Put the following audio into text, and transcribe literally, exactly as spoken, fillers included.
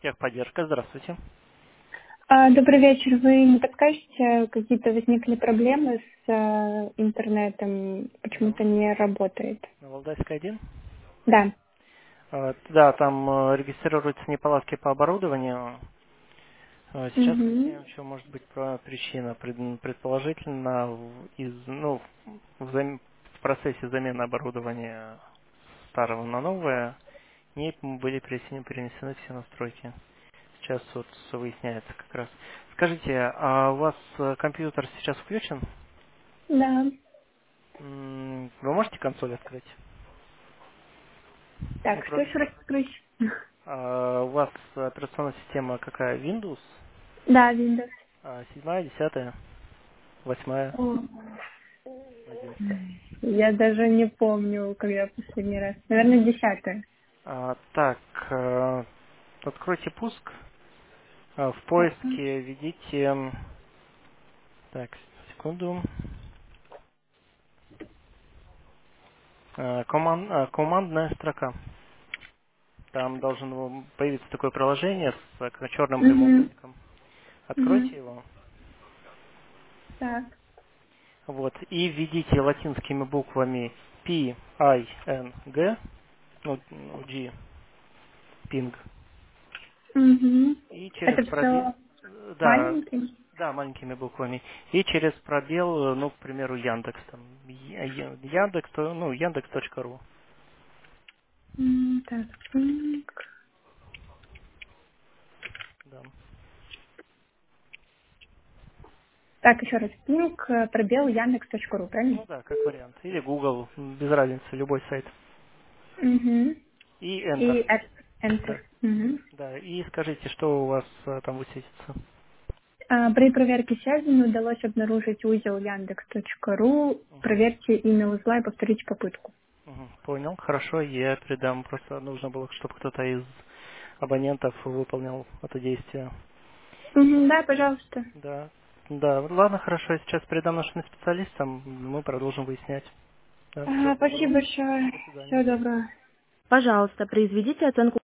Техподдержка, здравствуйте. А, Добрый вечер. Вы не подскажете, какие-то возникли проблемы с э, интернетом, На, почему-то не работает? на Валдайской один? Да. А, да, там э, регистрируются неполадки по оборудованию. А, сейчас Угу. выясняем, что может быть про- причина. Пред- Предположительно, в- из, ну, в, зам- в процессе замены оборудования старого на новое не были перенесены, перенесены все настройки. Сейчас вот выясняется как раз. Скажите, а у вас э, компьютер сейчас включен? Да. М, Вы можете консоль открыть? Ну, Так, что про- еще раз открыть? А, у вас операционная система какая? Windows? Да, Windows. А, седьмая, десятая, восьмая, О, одиннадцатая. я даже не помню, когда последний раз. Наверное, десятое. А, так, э, откройте пуск. А, в Так. поиске введите... м, Так, секунду. А, коман- а, командная строка. Там должно появиться такое приложение с э, черным Угу. прямоугольником. Угу. Откройте его. Так. Вот. И введите латинскими буквами P, I, N, G, ну, ну, G, ping. Угу. И через Это пробел, все да, маленький? да, маленькими буквами. И через пробел, э, ну, к примеру, Яндекс, там, Я- Я- Яндекс, то- ну, Яндекс.ру, М, Так. М. да. Так, еще раз. Пинг, э, пробел, яндекс точка ру, правильно? Ну да, как вариант. Или Google, м, без разницы, любой сайт. Угу. И И Enter. at- Enter. Да, Мгм. да. И скажите, что у вас э, там высветится. А, При проверке связи не удалось обнаружить узел яндекс точка ру. Мгм. Проверьте имя узла и повторите попытку. Мгм. Понял, хорошо, я передам. Просто нужно было, чтобы кто-то из абонентов выполнял это действие. Мгм, да, пожалуйста. Да, да, ладно, хорошо, я сейчас передам нашим специалистам, мы продолжим выяснять. Да, всего А, Спасибо доброго. большое. До свидания. Всего доброго. Пожалуйста, произведите оценку